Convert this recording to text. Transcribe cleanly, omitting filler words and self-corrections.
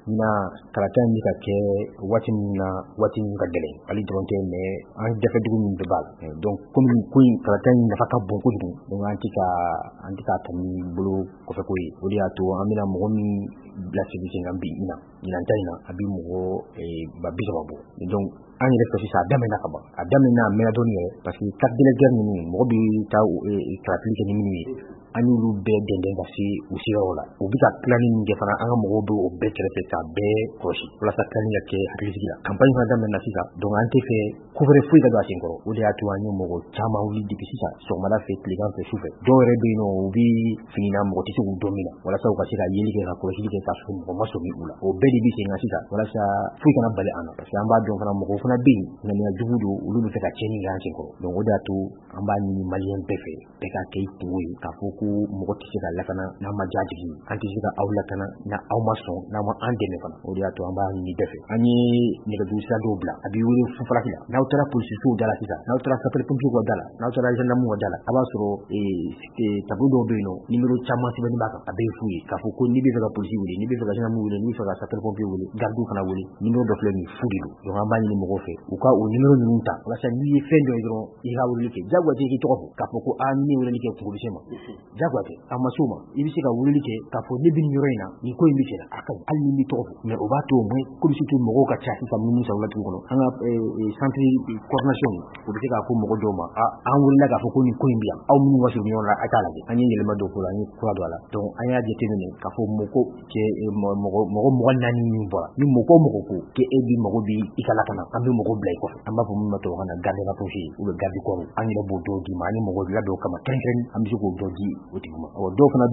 ina karata ni ka kɛ waati min ka gɛlɛn hali dɔrɔn tɛ mais an dafa dugu min bɛ b'a la donc comme ko in karata in nafa ka bon kojugu donc an tɛ ka ta ni bolo kɔfɛ ko ye o de y'a to an bɛna mɔgɔ min bila sigi kan bi ɲinan ta in na a bi mɔgɔ ba 30 bɔ donc an yɛrɛ fɛ sisan a daminɛna ka ban a daminɛna a mɛnna dɔɔni yɛrɛ parce que carte d'électeur ninnu mɔgɔ bɛ taa karatili kɛ ni minnu ye an y'olu bɛɛ dɛndɛn ka se u siraw la u bɛ ka tilani min kɛ fana an ka mɔgɔw bɛ o bɛɛ kɛrɛfɛ k'a bɛɛ kɔlɔsi walasa tilani ka kɛ hakilisigi la campagne fana daminɛna sisan donc an tɛ fɛ ko wɛrɛ foyi ka don a sen kɔrɔ o de y'a to an ye mɔgɔ caman wuli depuis sisan sɔgɔmada fɛ tilegan fɛ sufɛ dɔw yɛrɛ bɛ yen nɔ u bɛ fini na mɔgɔ tɛ se k'u dɔn min na walasa u ka se ka yeli kɛ ka kɔlɔsili kɛ k'a sɔrɔ mɔgɔ ma sɔmi u la o bɛɛ de bɛ sen kan sisan walasa foyi kana bali an na parce que an b'a dɔn fana mɔgɔw fana bɛ yen ŋaniya jugu don olu bɛ fɛ ka tiɲɛni kɛ an sen kɔrɔ donc o de y'a to an b'a ɲini maliyɛn bɛɛ fɛ bɛɛ ka kɛ i kungo ye k'a fɔ ko mɔgɔ tɛ se ka lakana n'a ma diya tigi ye an tɛ se ka aw lakana n'aw ma sɔn n'a ma an dɛmɛ fana o de y'a to an b'a ɲini bɛɛ fɛ an ye nɛgɛjuru sira dɔw bila a b'i wele Fufalaki la n'aw taara polisisow da la sisan n'aw taara sapeurs-pompiers ka da la n'aw taara gendarmew ka da la a b'a sɔrɔ tableau dɔw bɛ yen nɔ numéro caman sɛbɛnni b'a kan a bɛɛ ye fu ye k'a fɔ ko n'i bɛ fɛ ka polisi wele n'i bɛ fɛ ka gendarmew wele n'i bɛ fɛ ka sapeurs-pompiers wele gardiw fana wele numéro dɔ filɛ nin fu de don donc an b'a ɲini mɔgɔw fɛ u ka o numéro ninnu ta walasa n'i ye fɛn dɔ ye dɔrɔn i ka weleli kɛ jagoya tɛ k'i tɔgɔ fɔ k'a fɔ ko ni ne ye weleli kɛ kunkolomisɛn ma jagoya tɛ a ma s'o ma i bɛ se ka weleli kɛ k'a fɔ ne bɛ nin yɔrɔ in na nin ko in bɛ senna a ka ɲi hali ni b'i tɔgɔ fɔ mais o b'a to au moins comme surtout mɔgɔw ka ca sisan minnu sara dugu kɔnɔ an ka centre coordination o bɛ se k'a fɔ mɔgɔ dɔw ma an wulila k'a fɔ ko nin ko in bɛ yan aw minnu ka surun ɲɔgɔn na a t'a lajɛ an ye yɛlɛma dɔ k'o la an ye kura don a la donc an y'a jateminɛ k'a fɔ mɔgɔ 4 min bɔra ni mɔgɔ ko k'e bi mago bi i ka lakana an bɛ mɔgɔ bila i kɔfɛ an b'a fɔ min ma tubabukan na garde rapproché ou bien garde corps an yɛrɛ b'o dɔw di ma an ye mɔgɔ bila dɔw kama kɛrɛnkɛrɛnnen an bɛ se k'o dɔw di o tigi ma dɔw fana